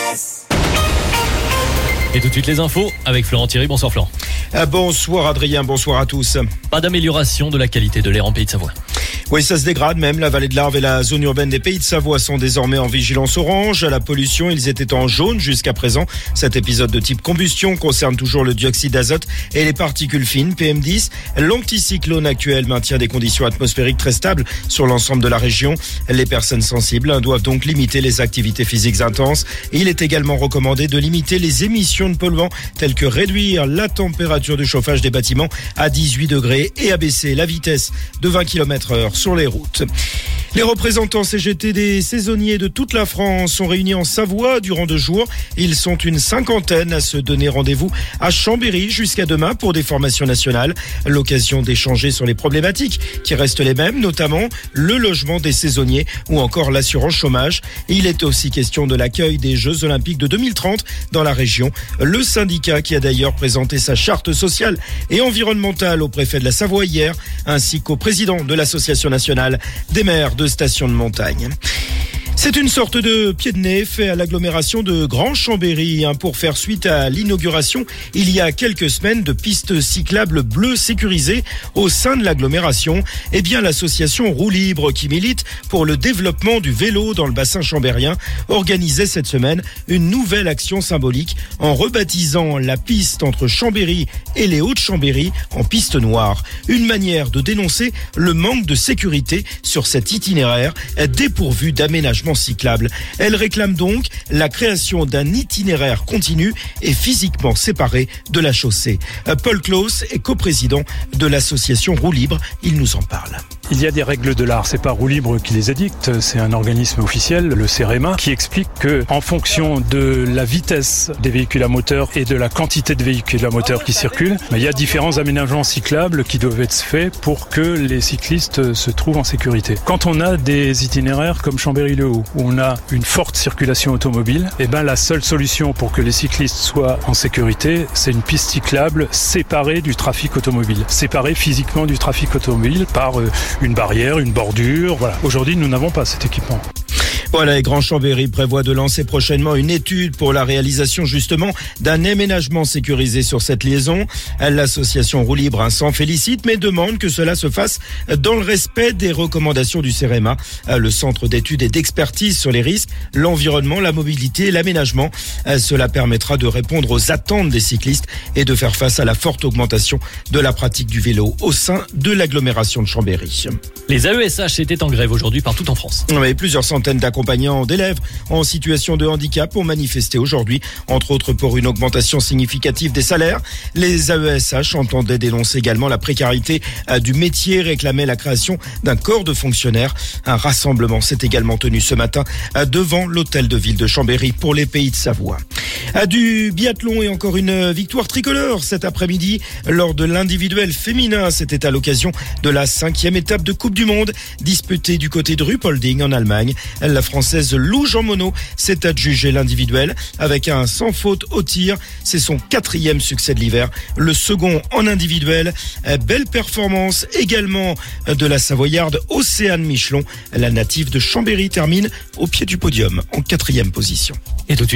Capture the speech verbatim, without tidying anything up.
S. Et tout de suite les infos avec Florent Thierry. Bonsoir Florent. Ah, bonsoir Adrien, bonsoir à tous. Pas d'amélioration de la qualité de l'air en Pays de Savoie. Oui, ça se dégrade même. La vallée de l'Arve et la zone urbaine des Pays de Savoie sont désormais en vigilance orange. À la pollution, ils étaient en jaune jusqu'à présent. Cet épisode de type combustion concerne toujours le dioxyde d'azote et les particules fines, P M dix. L'anticyclone actuel maintient des conditions atmosphériques très stables sur l'ensemble de la région. Les personnes sensibles doivent donc limiter les activités physiques intenses. Il est également recommandé de limiter les émissions de polluants telles que réduire la température de chauffage des bâtiments à dix-huit degrés et abaisser la vitesse de vingt kilomètres heure sur les routes. Les représentants C G T des saisonniers de toute la France sont réunis en Savoie durant deux jours. Ils sont une cinquantaine à se donner rendez-vous à Chambéry jusqu'à demain pour des formations nationales. L'occasion d'échanger sur les problématiques qui restent les mêmes, notamment le logement des saisonniers ou encore l'assurance chômage. Il est aussi question de l'accueil des Jeux Olympiques de deux mille trente dans la région. Le syndicat qui a d'ailleurs présenté sa charte sociale et environnementale au préfet de la Savoie hier, ainsi qu'au président de l'Association nationale des maires de stations de montagne. C'est une sorte de pied de nez fait à l'agglomération de Grand Chambéry pour faire suite à l'inauguration il y a quelques semaines de pistes cyclables bleues sécurisées au sein de l'agglomération. Eh bien, l'association Roue Libre qui milite pour le développement du vélo dans le bassin chambérien organisait cette semaine une nouvelle action symbolique en rebaptisant la piste entre Chambéry et les Hauts-de-Chambéry en piste noire. Une manière de dénoncer le manque de sécurité sur cet itinéraire dépourvu d'aménagement cyclable. Elle réclame donc la création d'un itinéraire continu et physiquement séparé de la chaussée. Paul Claus est coprésident de l'association Roue Libre. Il nous en parle. Il y a des règles de l'art, c'est pas Roue Libre qui les édicte, c'est un organisme officiel, le CEREMA, qui explique que en fonction de la vitesse des véhicules à moteur et de la quantité de véhicules à moteur qui circulent, il y a différents aménagements cyclables qui doivent être faits pour que les cyclistes se trouvent en sécurité. Quand on a des itinéraires comme Chambéry-le-Haut, où on a une forte circulation automobile, eh ben la seule solution pour que les cyclistes soient en sécurité, c'est une piste cyclable séparée du trafic automobile, séparée physiquement du trafic automobile par euh, une barrière, une bordure. Voilà. Aujourd'hui, nous n'avons pas cet équipement. Voilà, et Grand Chambéry prévoit de lancer prochainement une étude pour la réalisation justement d'un aménagement sécurisé sur cette liaison. L'association Roue Libre s'en félicite mais demande que cela se fasse dans le respect des recommandations du CEREMA, le centre d'études et d'expertise sur les risques, l'environnement, la mobilité et l'aménagement. Cela permettra de répondre aux attentes des cyclistes et de faire face à la forte augmentation de la pratique du vélo au sein de l'agglomération de Chambéry. Les A E S H étaient en grève aujourd'hui partout en France. Oui, plusieurs centaines d'accompagnants d'élèves en situation de handicap ont manifesté aujourd'hui, entre autres pour une augmentation significative des salaires. Les A E S H entendaient dénoncer également la précarité du métier, réclamaient la création d'un corps de fonctionnaires. Un rassemblement s'est également tenu ce matin devant l'hôtel de ville de Chambéry pour les Pays de Savoie. Du biathlon et encore une victoire tricolore cet après-midi lors de l'individuel féminin. C'était à l'occasion de la cinquième étape de Coupe du Monde disputée du côté de Ruhpolding en Allemagne. La Française Lou Jean Monod s'est adjugée l'individuel avec un sans faute au tir. C'est son quatrième succès de l'hiver, le second en individuel. Belle performance également de la Savoyarde Océane Michelon. La native de Chambéry termine au pied du podium en quatrième position. Et tout de suite